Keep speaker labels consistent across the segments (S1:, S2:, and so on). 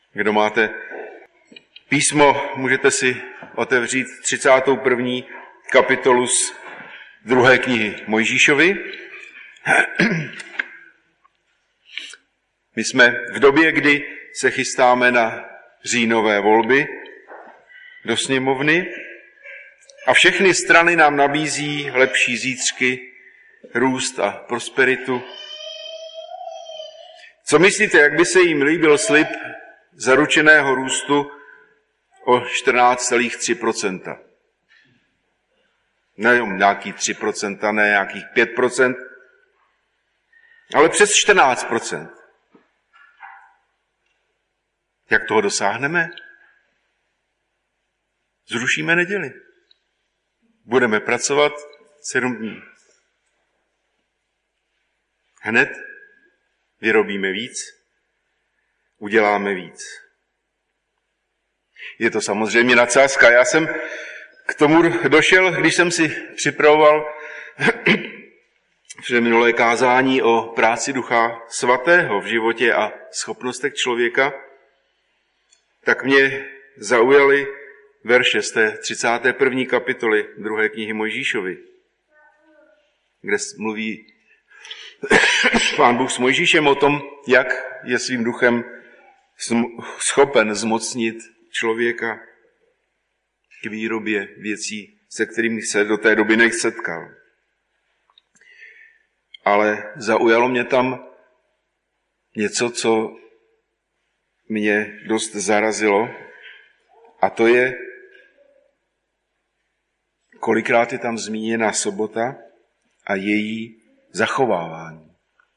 S1: Kdo máte písmo, můžete si otevřít 31. kapitolu z 2. knihy Mojžíšovi. My jsme v době, kdy se chystáme na říjnové volby do sněmovny a všechny strany nám nabízí lepší zítřky, růst a prosperitu. Co myslíte, jak by se jim líbil slib zaručeného růstu o 14,3%? Nejenom nějaký 3%, ne nějakých 5%, ale přes 14%. Jak toho dosáhneme? Zrušíme neděli. Budeme pracovat 7 dní. Hned vyrobíme víc, uděláme víc. Je to samozřejmě nadsázka. Já jsem k tomu došel, když jsem si připravoval minulé kázání o práci Ducha Svatého v životě a schopnostech člověka, tak mě zaujaly verše z té 31. kapitoly 2. knihy Mojžíšovi, kde mluví Pán Bůh s Mojžíšem o tom, jak je svým duchem schopen zmocnit člověka k výrobě věcí, se kterými se do té doby nesetkal. Ale zaujalo mě tam něco, co mě dost zarazilo, a to je, kolikrát je tam zmíněna sobota a její zachovávání.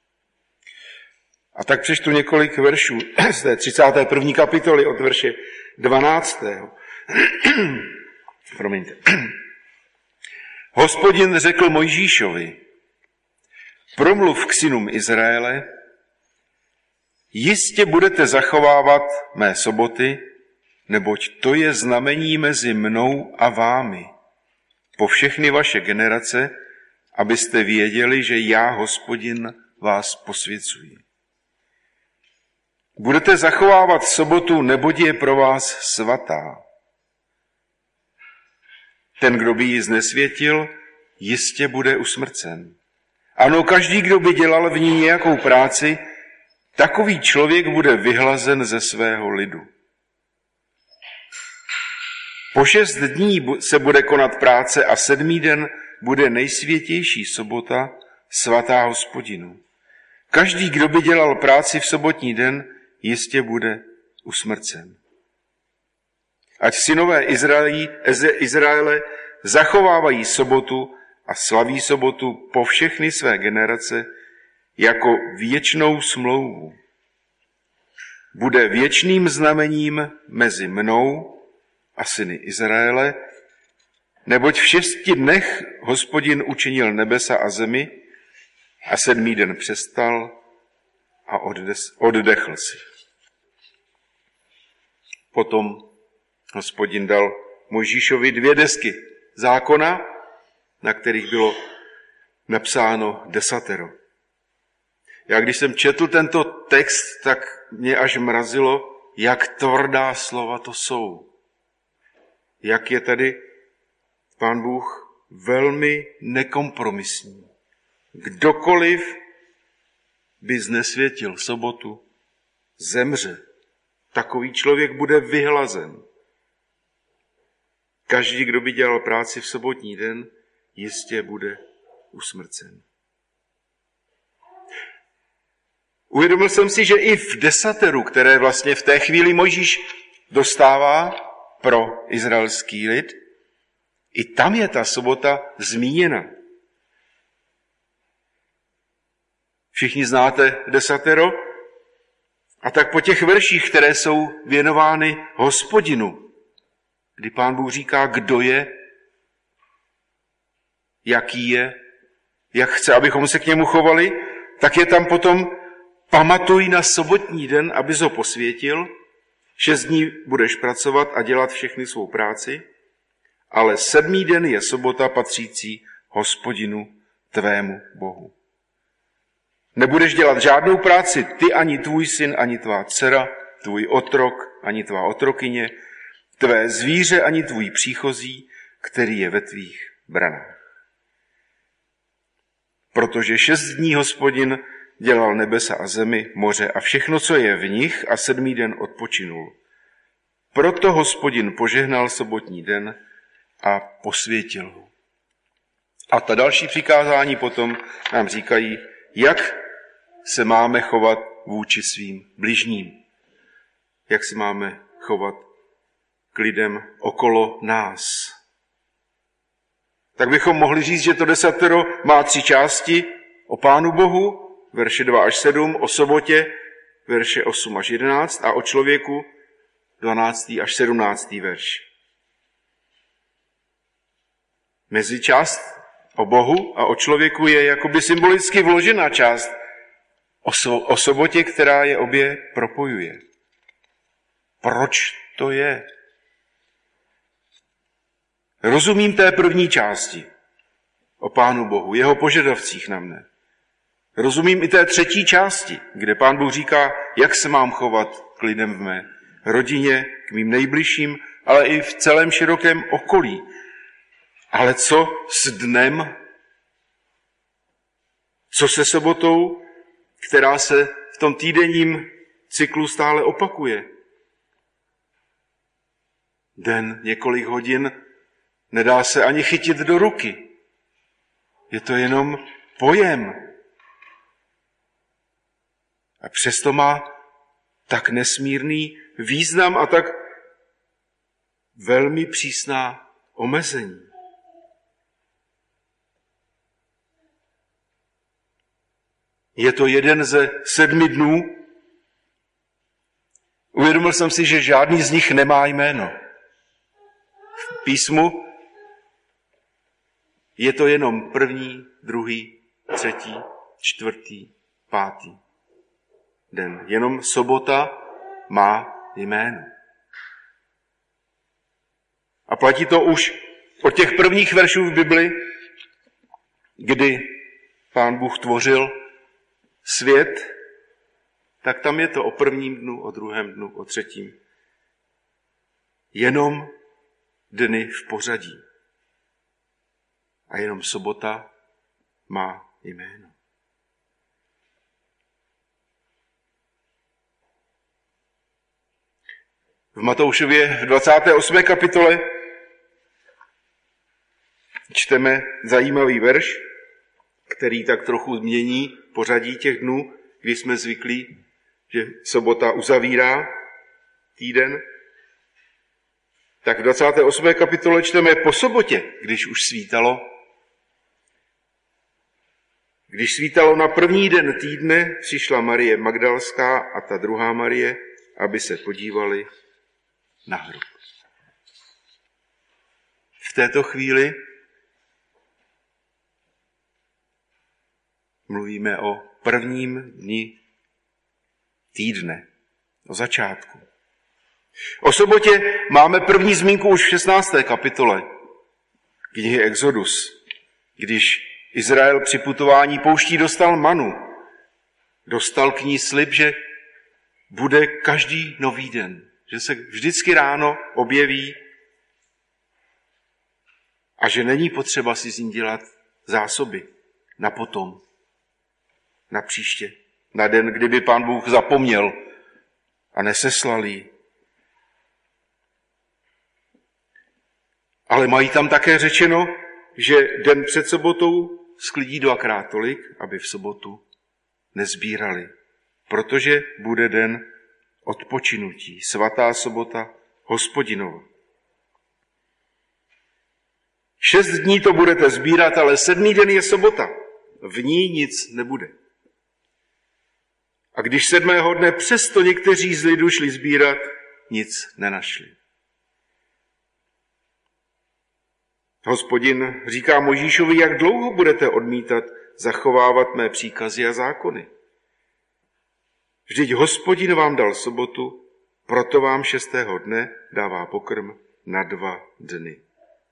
S1: A tak přečtu několik veršů z té 31. kapitoly od verše 12. Promiňte. Hospodin řekl Mojžíšovi, promluv k synům Izraele, jistě budete zachovávat mé soboty, neboť to je znamení mezi mnou a vámi, po všechny vaše generace, abyste věděli, že já, Hospodin, vás posvěcuji. Budete zachovávat sobotu, neboť je pro vás svatá. Ten, kdo by ji znesvětil, jistě bude usmrcen. Ano, každý, kdo by dělal v ní nějakou práci, takový člověk bude vyhlazen ze svého lidu. Po 6 dní se bude konat práce a 7. den bude nejsvětější sobota, svatá Hospodinu. Každý, kdo by dělal práci v sobotní den, jistě bude usmrcen. Ať synové Izraele zachovávají sobotu a slaví sobotu po všechny své generace jako věčnou smlouvu. Bude věčným znamením mezi mnou a syny Izraele, neboť v 6 dnech Hospodin učinil nebesa a zemi a 7. den přestal a oddechl si. Potom Hospodin dal Mojžíšovi 2 desky zákona, na kterých bylo napsáno 10. Já když jsem četl tento text, tak mě až mrazilo, jak tvrdá slova to jsou. Jak je tady Pán Bůh velmi nekompromisní. Kdokoliv by znesvětil sobotu, zemře. Takový člověk bude vyhlazen. Každý, kdo by dělal práci v sobotní den, jistě bude usmrcen. Uvědomil jsem si, že i v 10, které vlastně v té chvíli Mojžíš dostává pro izraelský lid, i tam je ta sobota zmíněna. Všichni znáte 10. A tak po těch verších, které jsou věnovány Hospodinu, kdy Pán Bůh říká, kdo je, jaký je, jak chce, abychom se k němu chovali, tak je tam potom pamatuj na sobotní den, abys ho posvětil, 6 dní budeš pracovat a dělat všechny svou práci, ale 7. den je sobota patřící Hospodinu tvému Bohu. Nebudeš dělat žádnou práci, ty ani tvůj syn, ani tvá dcera, tvůj otrok, ani tvá otrokyně, tvé zvíře, ani tvůj příchozí, který je ve tvých branách. Protože 6 dní Hospodin dělal nebesa a zemi, moře a všechno, co je v nich, a 7. den odpočinul. Proto Hospodin požehnal sobotní den a posvětil ho. A ta další přikázání potom nám říkají, jak se máme chovat vůči svým bližním. Jak se máme chovat k lidem okolo nás. Tak bychom mohli říct, že to desatero má 3 části. O Pánu Bohu, verše 2 až 7, o sobotě, verše 8 až 11 a o člověku, 12. až 17. verš. Mezičást o Bohu a o člověku je jakoby symbolicky vložená část o sobotě, která je obě propojuje. Proč to je? Rozumím té první části o Pánu Bohu, jeho požadavcích na mne. Rozumím i té třetí části, kde Pán Bůh říká, jak se mám chovat k lidem v mé rodině, k mým nejbližším, ale i v celém širokém okolí. Ale co s dnem? Co se sobotou, která se v tom týdenním cyklu stále opakuje? Den, několik hodin, nedá se ani chytit do ruky. Je to jenom pojem. A přesto má tak nesmírný význam a tak velmi přísná omezení. Je to jeden ze 7 dnů. Uvědomil jsem si, že žádný z nich nemá jméno. V písmu je to jenom 1., 2., 3., 4., 5. den. Jenom sobota má jméno. A platí to už od těch prvních veršů v Bibli, kdy Pán Bůh tvořil svět, tak tam je to o 1. dnu, o 2. dnu, o 3. Jenom dny v pořadí. A jenom sobota má jméno. V Matoušově v 28. kapitole čteme zajímavý verš, který tak trochu změní pořadí těch dnů, kdy jsme zvyklí, že sobota uzavírá týden. Tak v 28. kapitole čteme po sobotě, když už svítalo. Když svítalo na 1. den týdne, přišla Marie Magdalská a ta druhá Marie, aby se podívali na hrob. V této chvíli mluvíme o 1. dni týdne, o začátku. O sobotě máme první zmínku už v 16. kapitole knihy Exodus, když Izrael při putování pouští dostal manu. Dostal k ní slib, že bude každý nový den, že se vždycky ráno objeví a že není potřeba si z ní dělat zásoby na potom, na příště, na den, kdyby Pán Bůh zapomněl a neseslal jí. Ale mají tam také řečeno, že den před sobotou sklidí 2krát tolik, aby v sobotu nezbírali, protože bude den odpočinutí, svatá sobota Hospodinova. 6 dní to budete sbírat, ale 7. den je sobota. V ní nic nebude. A když 7. dne přesto někteří z lidu šli sbírat, nic nenašli. Hospodin říká Mojžíšovi, jak dlouho budete odmítat zachovávat mé příkazy a zákony. Vždyť Hospodin vám dal sobotu, proto vám 6. dne dává pokrm na 2 dny.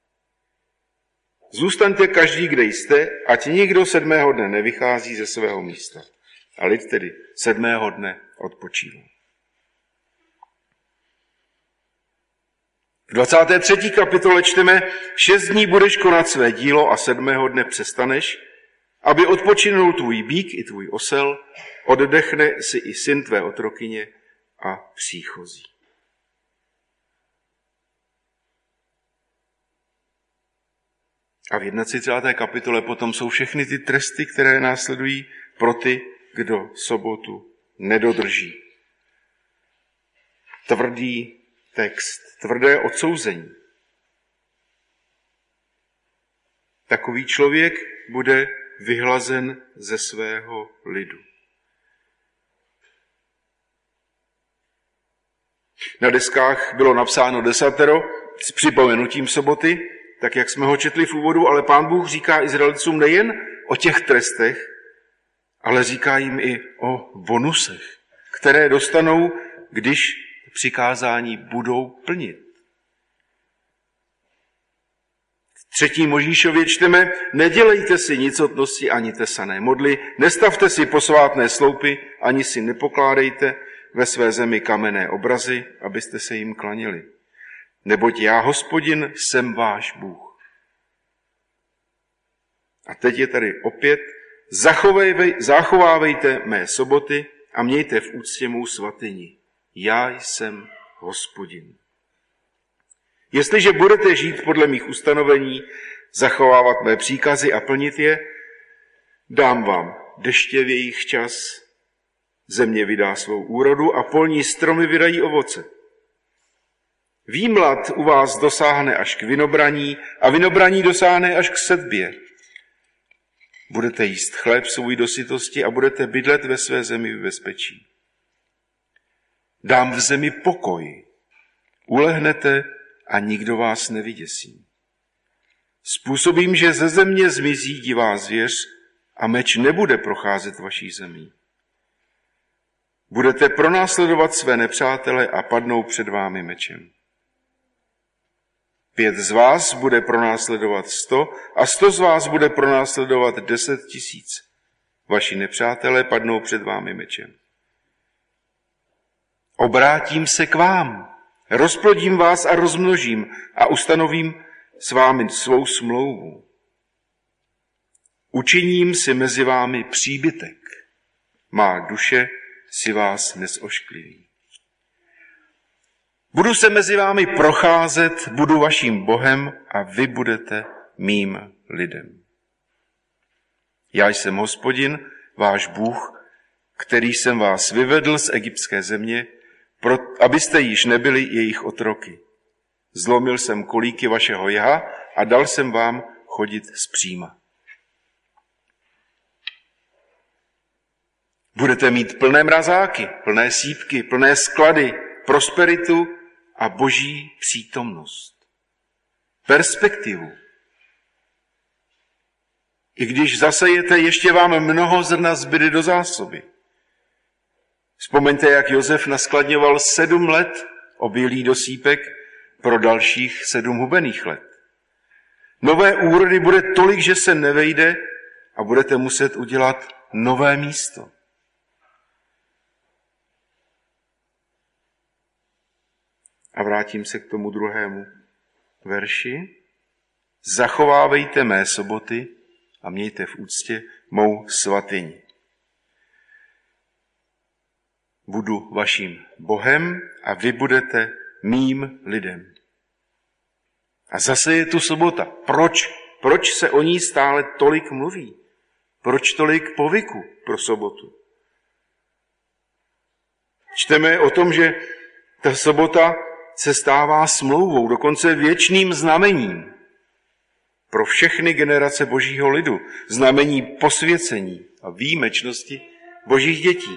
S1: Zůstaňte každý, kde jste, ať nikdo 7. dne nevychází ze svého místa. A lid tedy 7. dne odpočívá. V 23. kapitole čteme, 6 dní budeš konat své dílo a 7. dne přestaneš, aby odpočinul tvůj býk i tvůj osel, oddechne si i syn tvé otrokyně a příchozí. A v 31. kapitole potom jsou všechny ty tresty, které následují pro ty, kdo sobotu nedodrží. Tvrdý text, tvrdé odsouzení. Takový člověk bude vyhlazen ze svého lidu. Na deskách bylo napsáno 10 s připomenutím soboty, tak jak jsme ho četli v úvodu, ale Pán Bůh říká Izraelcům nejen o těch trestech, ale říká jim i o bonusech, které dostanou, když přikázání budou plnit. V 3. Možíšově čteme, nedělejte si nicotnosti ani tesané modly, nestavte si posvátné sloupy, ani si nepokládejte ve své zemi kamenné obrazy, abyste se jim klanili. Neboť já, Hospodin, jsem váš Bůh. A teď je tady opět, zachovávejte mé soboty a mějte v úctě mou svatyni. Já jsem Hospodin. Jestliže budete žít podle mých ustanovení, zachovávat mé příkazy a plnit je, dám vám deště v jejich čas, země vydá svou úrodu a polní stromy vydají ovoce. Výmlad u vás dosáhne až k vinobraní a vinobraní dosáhne až k setbě. Budete jíst chléb svůj do sytosti a budete bydlet ve své zemi v bezpečí. Dám v zemi pokoj. Ulehnete a nikdo vás nevyděsí. Způsobím, že ze země zmizí divá zvěř a meč nebude procházet vaší zemí. Budete pronásledovat své nepřátele a padnou před vámi mečem. 5 z vás bude pronásledovat 100 a 100 z vás bude pronásledovat 10 000. Vaši nepřátelé padnou před vámi mečem. Obrátím se k vám, rozplodím vás a rozmnožím a ustanovím s vámi svou smlouvu. Učiním si mezi vámi příbytek. Má duše si vás nezoškliví. Budu se mezi vámi procházet, budu vaším Bohem a vy budete mým lidem. Já jsem Hospodin, váš Bůh, který jsem vás vyvedl z egyptské země, abyste již nebyli jejich otroky. Zlomil jsem kolíky vašeho jaha a dal jsem vám chodit zpříma. Budete mít plné mrazáky, plné sýpky, plné sklady, prosperitu a boží přítomnost. Perspektivu. I když zasejete, ještě vám mnoho zrna zbyde do zásoby. Vzpomeňte, jak Josef naskladňoval 7 let obilí do sýpek pro dalších 7 hubených let. Nové úrody bude tolik, že se nevejde a budete muset udělat nové místo. A vrátím se k tomu 2. verši. Zachovávejte mé soboty a mějte v úctě mou svatyni. Budu vaším Bohem a vy budete mým lidem. A zase je tu sobota. Proč se o ní stále tolik mluví? Proč tolik povyku pro sobotu? Čteme o tom, že ta sobota se stává smlouvou, dokonce věčným znamením pro všechny generace božího lidu. Znamení posvěcení a výjimečnosti božích dětí.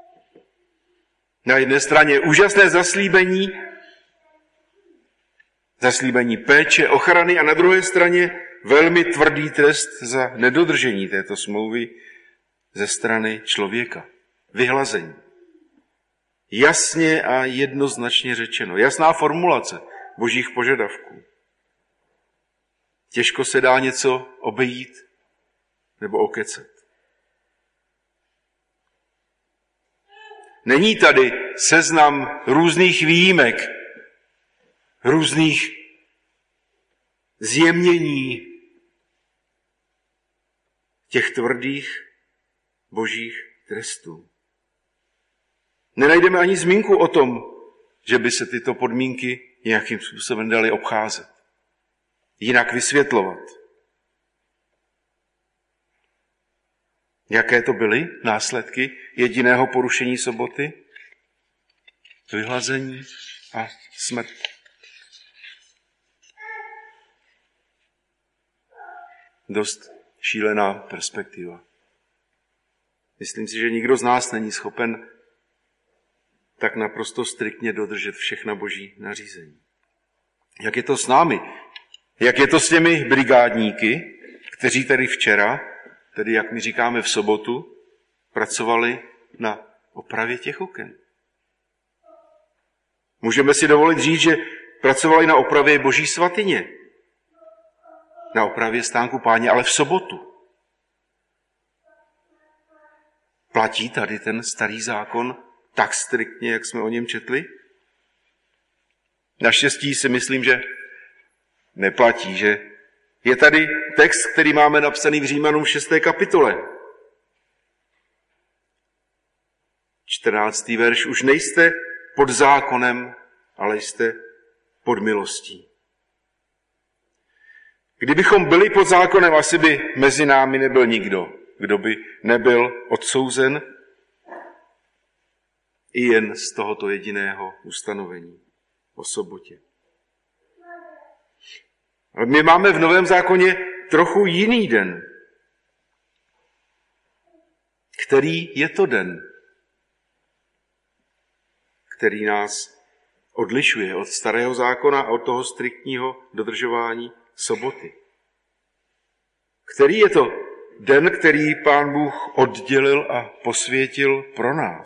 S1: Na jedné straně úžasné zaslíbení péče, ochrany a na druhé straně velmi tvrdý trest za nedodržení této smlouvy ze strany člověka. Vyhlazení. Jasně a jednoznačně řečeno. Jasná formulace božích požadavků. Těžko se dá něco obejít nebo okecat. Není tady seznam různých výjimek různých zjemnění těch tvrdých božích trestů. Nenajdeme ani zmínku o tom, že by se tyto podmínky nějakým způsobem daly obcházet, jinak vysvětlovat. Jaké to byly následky jediného porušení soboty? Vyhlazení a smrt. Dost šílená perspektiva. Myslím si, že nikdo z nás není schopen tak naprosto striktně dodržet všechna boží nařízení. Jak je to s námi? Jak je to s těmi brigádníky, kteří tady včera, tedy jak my říkáme v sobotu, pracovali na opravě těch oken? Můžeme si dovolit říct, že pracovali na opravě boží svatyně, na opravě stánku Páně, ale v sobotu. Platí tady ten starý zákon tak striktně, jak jsme o něm četli? Naštěstí si myslím, že neplatí, že je tady text, který máme napsaný v Římanům 6. kapitole. 14. verš. Už nejste pod zákonem, ale jste pod milostí. Kdybychom byli pod zákonem, asi by mezi námi nebyl nikdo, kdo by nebyl odsouzen i jen z tohoto jediného ustanovení o sobotě. Ale my máme v Novém zákoně trochu jiný den. Který je to den, který nás odlišuje od starého zákona a od toho striktního dodržování soboty. Který je to den, který Pán Bůh oddělil a posvětil pro nás?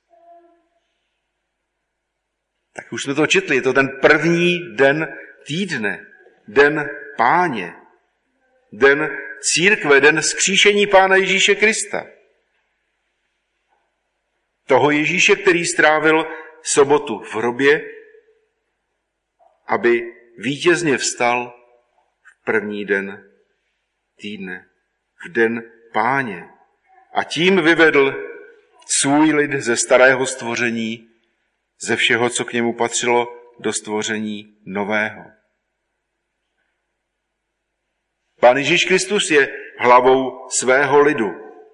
S1: Tak už jsme to četli, je to ten první den týdne, den Páně, den církve, den vzkříšení Pána Ježíše Krista. Toho Ježíše, který strávil sobotu v hrobě, aby vítězně vstal v první den týdne, v den Páně. A tím vyvedl svůj lid ze starého stvoření, ze všeho, co k němu patřilo, do stvoření nového. Pán Ježíš Kristus je hlavou svého lidu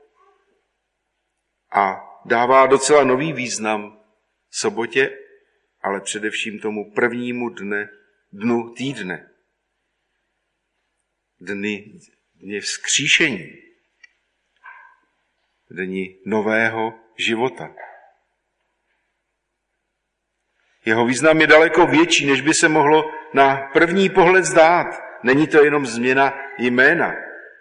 S1: a dává docela nový význam sobotě, ale především tomu prvnímu dnu týdne. Dny vzkříšení. Dni nového života. Jeho význam je daleko větší, než by se mohlo na první pohled zdát. Není to jenom změna jména.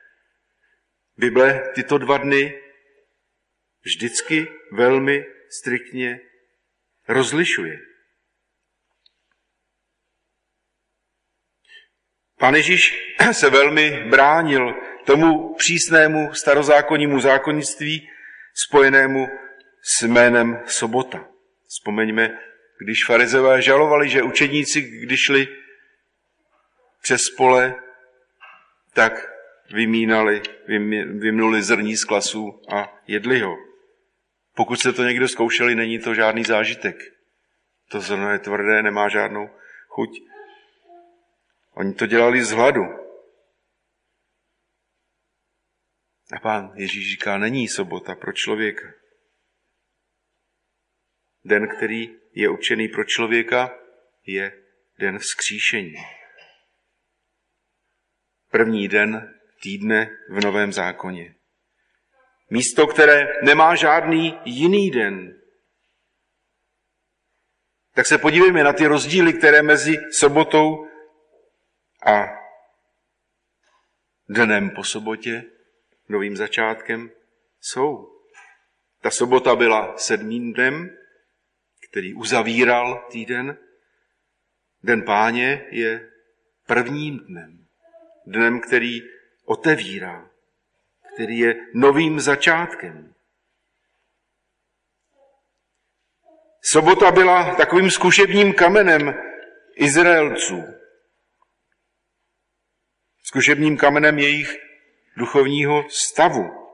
S1: Bible tyto 2 dny vždycky velmi striktně rozlišuje. Pán Ježíš se velmi bránil tomu přísnému starozákonnímu zákonnictví spojenému s jménem sobota. Vzpomeňme, když farizeové žalovali, že učedníci, když šli přes pole, tak vymnuli zrní z klasů a jedli ho. Pokud se to někdo zkoušeli, není to žádný zážitek. To zrno je tvrdé, nemá žádnou chuť. Oni to dělali z hladu. A Pán Ježíš říká, není sobota pro člověka. Den, který je určený pro člověka, je den vzkříšení. První den týdne v Novém zákoně. Místo, které nemá žádný jiný den. Tak se podívejme na ty rozdíly, které mezi sobotou a dnem po sobotě, novým začátkem, jsou. Ta sobota byla 7. dnem, který uzavíral týden. Den Páně je prvním dnem. Dnem, který otevírá, který je novým začátkem. Sobota byla takovým zkušebním kamenem Izraelců. Zkušebním kamenem jejich duchovního stavu.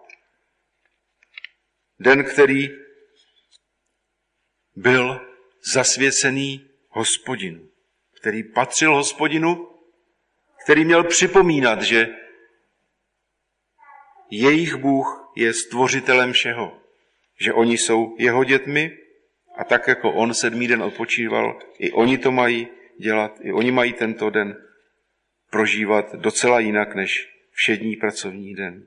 S1: Den, který byl zasvěcený Hospodinu, který patřil Hospodinu, který měl připomínat, že jejich Bůh je stvořitelem všeho, že oni jsou jeho dětmi a tak jako on 7. den odpočíval, i oni to mají dělat, i oni mají tento den prožívat docela jinak než všední pracovní den.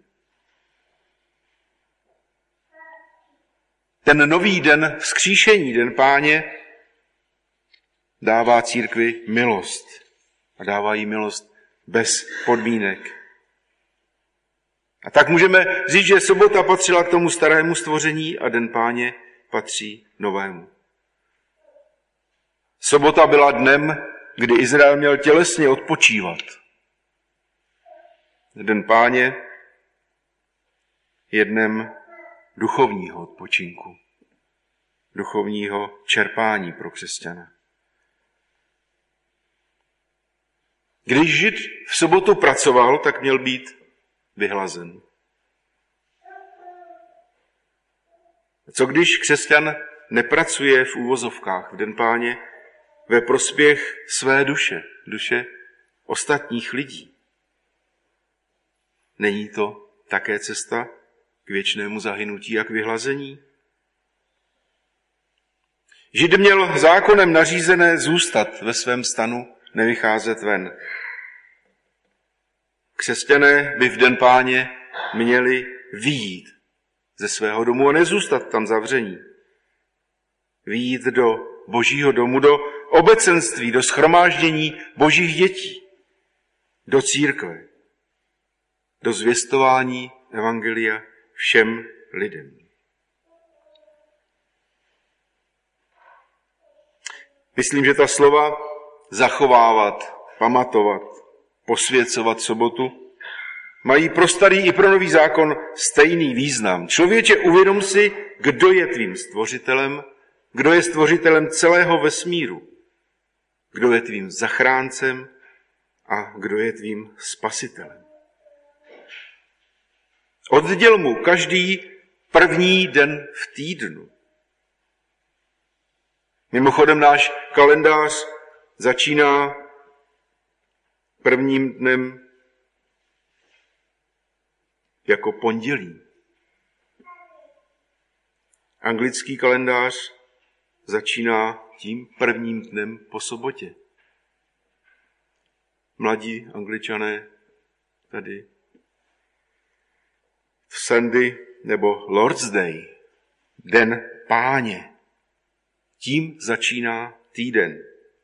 S1: Ten nový den vzkříšení, den Páně, dává církvi milost. A dává jí milost bez podmínek. A tak můžeme říct, že sobota patřila k tomu starému stvoření a den Páně patří novému. Sobota byla dnem, kdy Izrael měl tělesně odpočívat. Den Páně je dnem duchovního odpočinku, duchovního čerpání pro křesťana. Když Žid v sobotu pracoval, tak měl být vyhlazen. Co když křesťan nepracuje v úvozovkách v den Páně ve prospěch své duše ostatních lidí? Není to také cesta k věčnému zahynutí a k vyhlazení? Žid měl zákonem nařízené zůstat ve svém stanu, nevycházet ven. Křesťané by v den Páně měli vyjít ze svého domu a nezůstat tam zavření. Vyjít do Božího domu, do obecenství, do shromáždění Božích dětí, do církve, do zvěstování evangelia všem lidem. Myslím, že ta slova zachovávat, pamatovat, posvěcovat sobotu mají pro starý i pro nový zákon stejný význam. Člověče, uvědom si, kdo je tvým stvořitelem, kdo je stvořitelem celého vesmíru, kdo je tvým zachráncem a kdo je tvým spasitelem. Odděl mu každý první den v týdnu. Mimochodem náš kalendář začíná prvním dnem jako pondělí. Anglický kalendář začíná tím prvním dnem po sobotě. Mladí Angličané tady v Sunday nebo Lord's Day, den Páně. Tím začíná týden.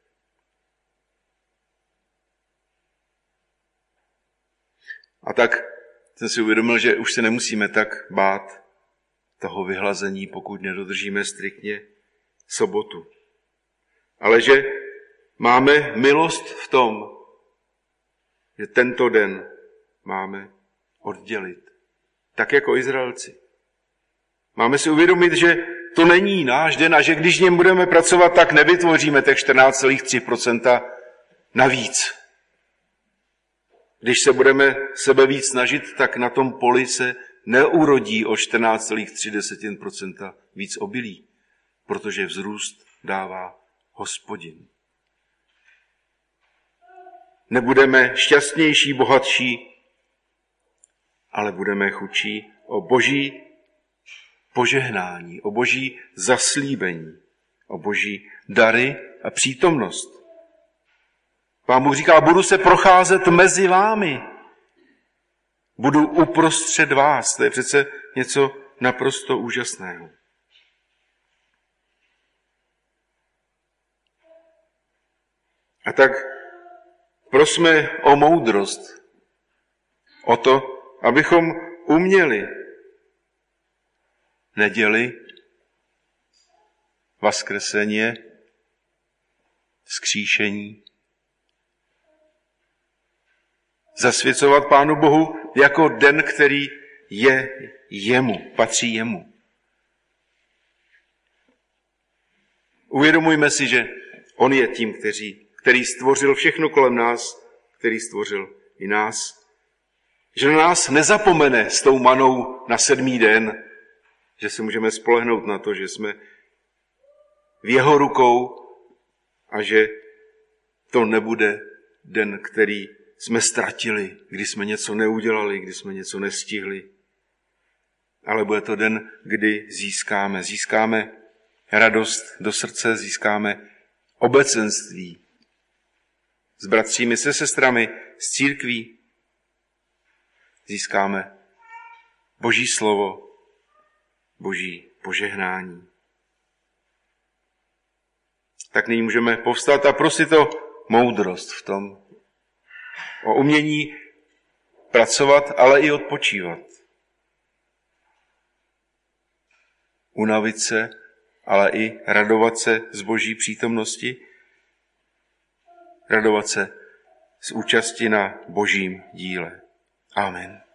S1: A tak jsem si uvědomil, že už se nemusíme tak bát toho vyhlazení, pokud nedodržíme striktně sobotu. Ale že máme milost v tom, že tento den máme oddělit. Tak jako Izraelci. Máme si uvědomit, že to není náš den a že když něm budeme pracovat, tak nevytvoříme těch 14,3% navíc. Když se budeme sebe víc snažit, tak na tom poli se neurodí o 14,3% víc obilí, protože vzrůst dává Hospodin. Nebudeme šťastnější, bohatší, ale budeme chudší o Boží požehnání, o Boží zaslíbení, o Boží dary a přítomnost. Pán Bůh říká, budu se procházet mezi vámi. Budu uprostřed vás. To je přece něco naprosto úžasného. A tak prosme o moudrost, o to, abychom uměli neděli, vaskreseně, vzkříšení, zasvěcovat Pánu Bohu jako den, který je jemu, patří jemu. Uvědomujme si, že on je tím, který stvořil všechno kolem nás, který stvořil i nás. Že na nás nezapomene s tou manou na 7. den, že se můžeme spolehnout na to, že jsme v jeho rukou a že to nebude den, který jsme ztratili, kdy jsme něco neudělali, kdy jsme něco nestihli. Ale bude to den, kdy získáme radost do srdce, získáme obecenství s bratřími, se sestrami, s církví. Získáme Boží slovo, Boží požehnání. Tak nyní můžeme povstat a prosit o moudrost v tom, o umění pracovat, ale i odpočívat. Unavit se, ale i radovat se z Boží přítomnosti, radovat se z účasti na Božím díle. Amen.